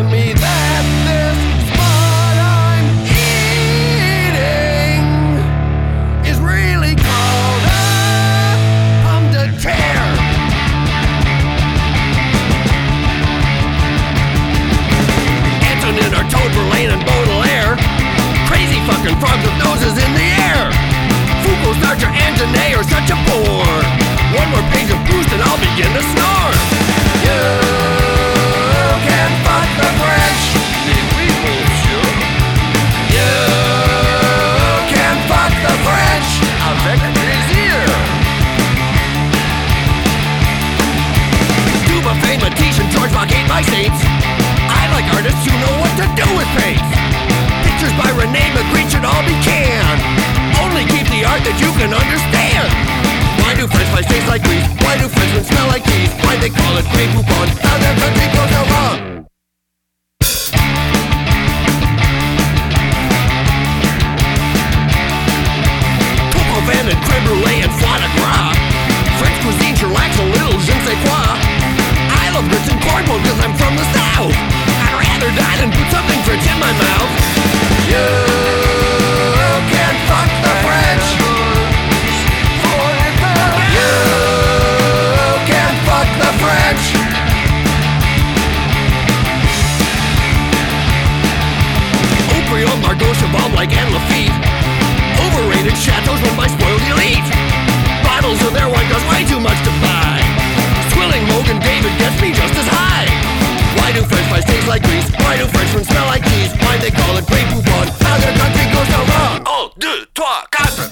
tell me that this spot I'm eating is really called a pomme de terre. Antonin, Artaud, Verlaine, and Baudelaire, crazy fucking frogs with noses in the air. Foucault, Sartre, and Genet are such a bore. One more page of Proust and I'll begin to snore. You can fuck the French. Oui, monsieur. You can fuck the French. Avec plaisir. Duba, Fame, Matisse, and George Bach ain't my saints. I like artists who know what to do with paints. Pictures by Rene Magritte should all be canned. Only keep the art that you can understand. Why do French fries taste like grease? Why do Frenchmen smell like cheese? Why they call it Grey Poupon? How their country goes so wrong. Coq au vin and creme brulee and foie de gras. French cuisine sure lacks a little je ne sais quoi. I love grits and cornmeal cause I'm from the south. I'd rather die than put something French in my mouth. You can fuck the French. French. Aubryon, Margot, Cheval, like Anne Lafitte. Overrated chateaus run by spoiled elite. Bottles of their wine cost way too much to buy. Swilling Mogan David gets me just as high. Why do French fries taste like grease? Why do Frenchmen smell like cheese? Why they call it Grey Poupon? How their country goes so wrong. 1, 2, 3, 4.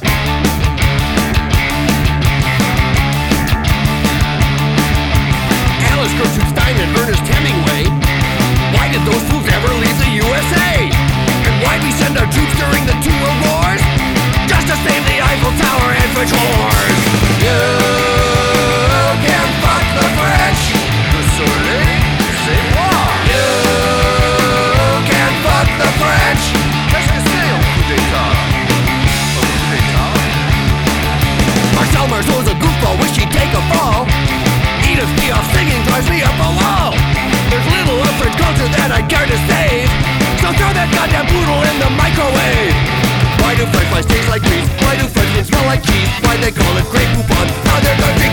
Alice Gertrude Stein and Ernest Hemingway. Why did those fools ever leave the USA? And why'd we send our troops during the 2 world wars? Just to save the Eiffel Tower and French whores. You can fuck the French. Le soleil, c'est moi. You can fuck the French. Qu'est-ce que c'est un coup d'état? Un coup d'état? Marcel Marceau's a goofball, wish he'd take a fall. Edith Piaf singing drives me up a wall. There's little of French culture that I'd care to save. So throw that goddamn poodle in the microwave. Why do French fries taste like grease? Why do Frenchmen smell like cheese? Why they call it Grey Poupon? How their country